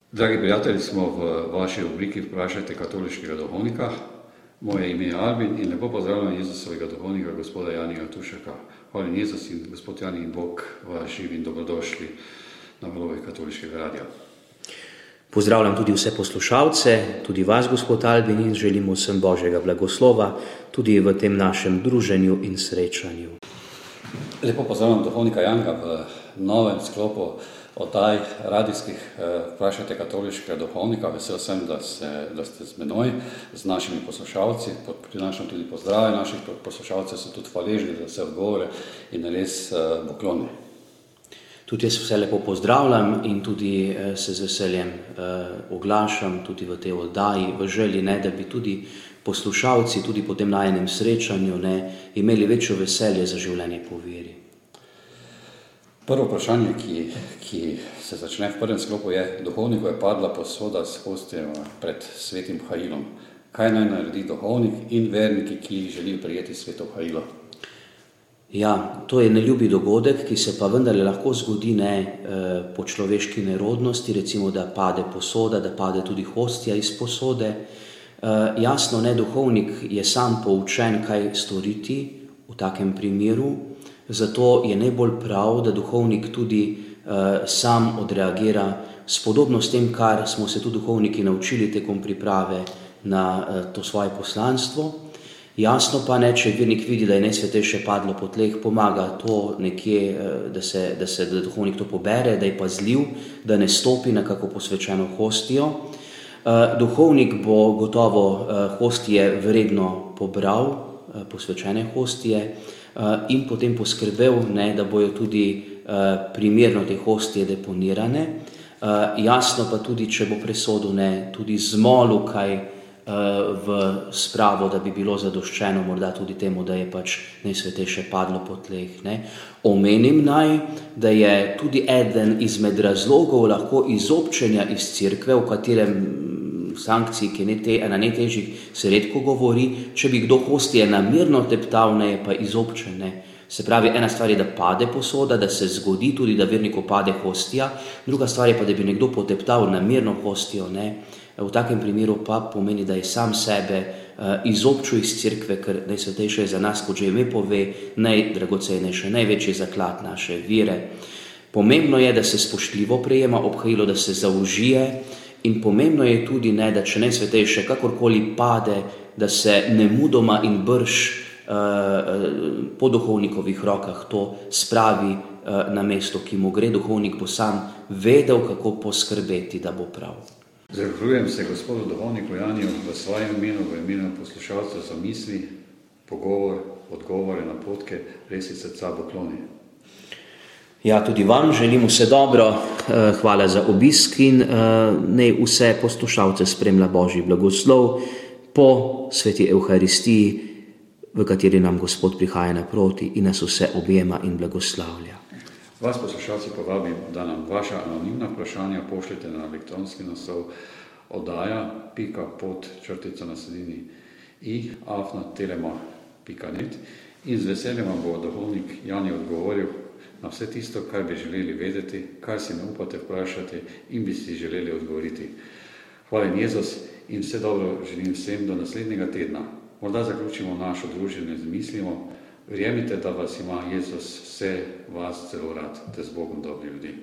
Dragi prijatelji, smo v vaši obliki Vprašajte katoliškega duhovnika. Moje ime je Albin in lepo pozdravljam Jezusovega duhovnika, gospoda Janija Tušeka. Hvala Jezus in gospod Jani in Bog vas živi in dobrodošli na valovih katoliškega radia. Pozdravljam tudi vse poslušalce, tudi vas, gospod Albin, in želimo vsem Božjega blagoslova tudi v tem našem druženju in srečanju. Lepo pozdravljam duhovnika Janga v novem sklopu oddaj radijskih Vprašajte katoliškega duhovnika. Vesel sem, da ste z menoj, z našimi poslušalci. Prinašam tudi pozdrave naših poslušalcev, so tudi hvaležni za vse odgovore in res pokloni. Tudi jaz vse lepo pozdravljam in tudi se z veseljem oglašam tudi v tej oddaji, v želji, da bi tudi poslušalci tudi po tem najenem srečanju imeli večjo veselje za življenje po veri. Prvo vprašanje, ki se začne v prvem sklopu je: duhovniku je padla posoda s hostijem pred svetim hajilom. Kaj naj naredi duhovnik in verniki, ki želijo prijeti sveto hajilo? Ja, to je neljubi dogodek, ki se pa vendarle lahko zgodi po človeški nerodnosti, recimo, da pade posoda, da pade tudi hostija iz posode. Jasno, duhovnik je sam poučen, kaj storiti v takem primeru, zato je najbolj prav, da duhovnik tudi sam odreagira spodobno s tem, kar smo se tudi duhovniki naučili tekom priprave na to svoje poslanstvo. Jasno pa če vernik vidi, da je najsvetejše padlo po tleh, pomaga to nekje, da duhovnik to pobere, da je pazljiv, da ne stopi na kako posvečeno hostijo. Duhovnik bo gotovo hostije vredno pobral, posvečene hostije, in potem poskrbel, da bojo tudi primerno te hostije deponirane. Jasno pa tudi, če bo presodil, tudi zmolil kaj v spravo, da bi bilo zadoščeno morda tudi temu, da je najsvetejše padlo po tleh. Omenim da je tudi eden izmed razlogov lahko izobčenja iz cerkve, v katerem sankciji, ki je ena najtežjih, se redko govori. Če bi kdo hostije namerno teptal, je pa izobčen. Se pravi, ena stvar je, da pade posoda, da se zgodi tudi, da verniku pade hostija, druga stvar je pa, da bi nekdo poteptal namerno hostijo. V takem primeru pa pomeni, da je sam sebe izobčil iz cerkve, ker najsvetejše je za nas, kot že ime pove, najdragocenejše, največji zaklad naše vere. Pomembno je, da se spoštljivo prejema obhajilo, da se zaužije, in pomembno je tudi, da če najsvetejše kakorkoli pade, da se nemudoma in brž po duhovnikovih rokah to spravi na mesto, ki mu gre. Duhovnik bo sam vedel, kako poskrbeti, da bo prav. Zahvaljujem se gospodu duhovniku Janiju v svojem imenu, v imenu poslušalcev za misli, pogovor, odgovore, napotke, res iz srca pokloni. Ja, tudi vam želim vse dobro, hvala za obisk in naj vse poslušalce spremlja Božji blagoslov po sveti Evharistiji, v kateri nam Gospod prihaja naproti in nas vse objema in blagoslavlja. Vas poslušalci povabim, da nam vaša anonimna vprašanja pošljete na elektronski naslov oddaja.pod_i@telema.net in z veseljem vam bo duhovnik Jani odgovoril na vse tisto, kar bi želeli vedeti, kar si ne upate vprašati in bi si želeli odgovoriti. Hvala Jezus in vse dobro želim vsem do naslednjega tedna. Morda zaključimo našo druženje z mislimo: verjemite, da vas ima Jezus vse vas zelo rad, te z Bogom dobri ljudi.